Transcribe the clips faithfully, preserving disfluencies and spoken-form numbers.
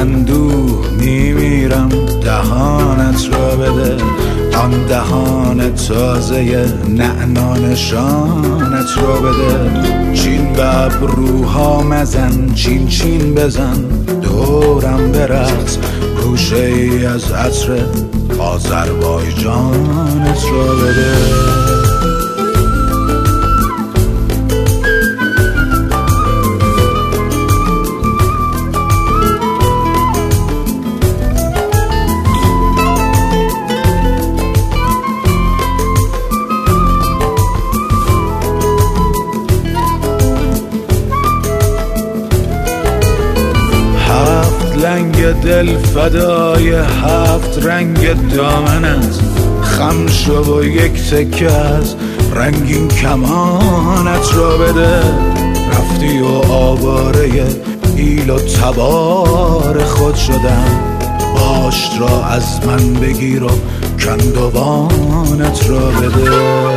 اندوه میمیرم، دهانت را بده، آن دهان تازه نعنا نشانت را بده. چین به ابروها مزن، چین چین بزن، دورم برقص، گوشه ای از عطر آذربایجانت را بده. لنگ دل فدای هفت رنگ دامنت، خم شو و یک تکه از رنگین کمانت را بده. رفتی و آواره ایل و تبار خود شدم، باشت را از من بگیر و کندوانت را بده.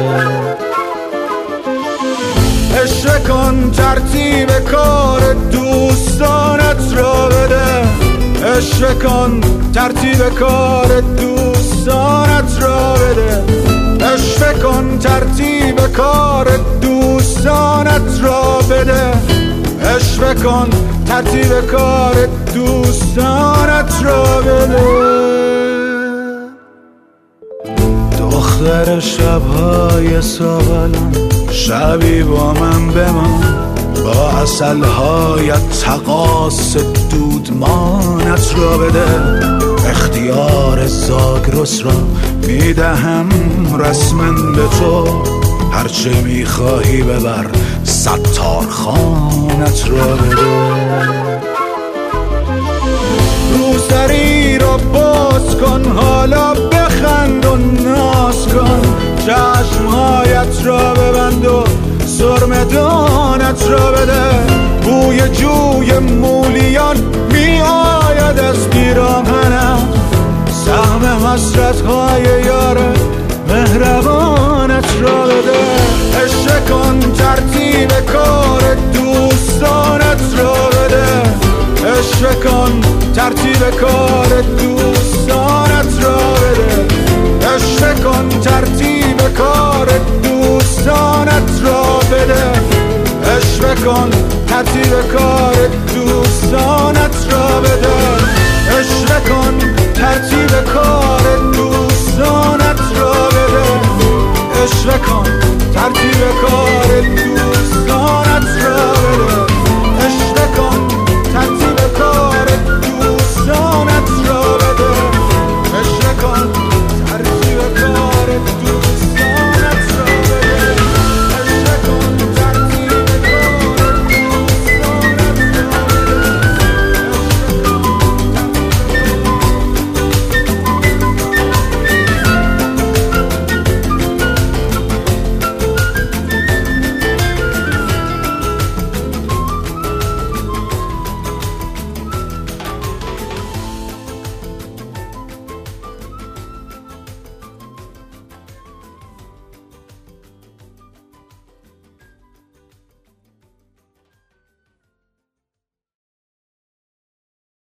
عشق کن ترتیب کار دوستانت را بده، عشق کن ترتیب کار دوستانت را بده، عشق کن ترتیب کار دوستانت را بده، عشق کن ترتیب کار دوستانت را بده. دختر شبهای سابلان، شبی با من بمان، با عسلهایت تقاص دودمانت را بده. اختیار زاگرس را میدهم رسما به تو، هرچه میخواهی ببر، ستار خانت را بده. روسری را باز کن، حالا بخند و ناز کن، چشمهایت را ببند و سرمدانت را بده. بوی جوی مولیان می آید از پیراهنت، سهم حسرت‌های یار مهربانت را بده. عشق کن ترتیب کار دوستانت را بده، عشق کن ترتیب کار دوستانت را بده، عشق کن ترتیب کار دوستانت را بده، عشق کن ترتیب کار